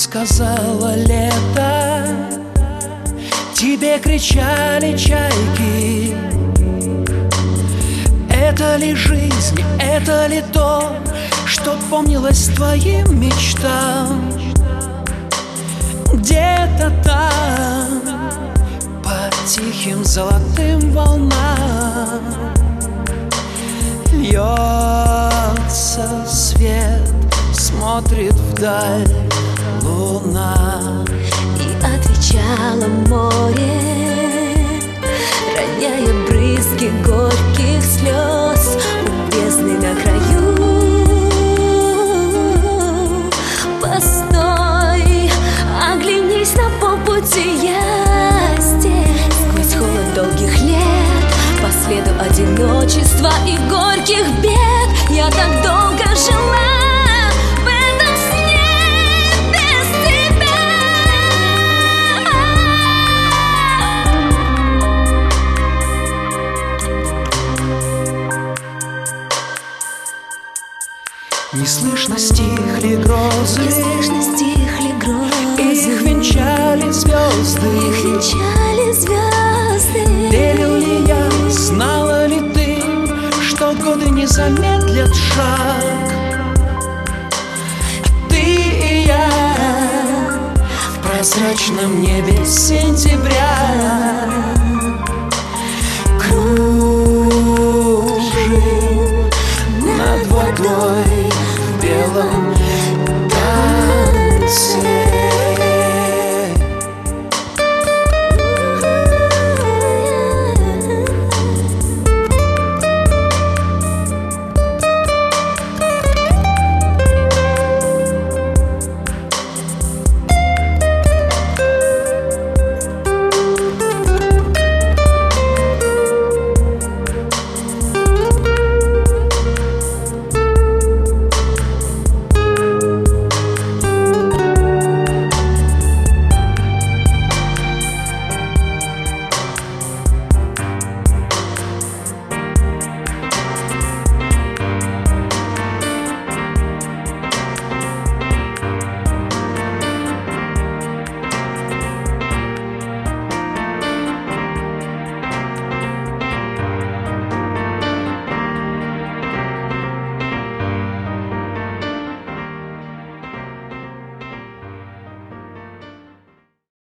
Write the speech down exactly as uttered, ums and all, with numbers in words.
сказала лето, тебе кричали чайки. Это ли жизнь, это ли то, что помнилось твоим мечтам? Где-то там, по тихим золотым волнам, льется свет, смотрит вдаль луна. И отвечало море, роняя брызги горьких слез у бездны на краю. Постой, оглянись на полпути, я здесь. Сквозь холод долгих лет, по следу одиночества и горьких бед, я так долго жила в этом сне без тебя. Не слышно стихли грозы, Не слышно стихли грозы, их венчали звезды, их венчали звезды. Верил ли я, знала ли ты, что годы не замедлят шаг? Ты и я в прозрачном небе сентября.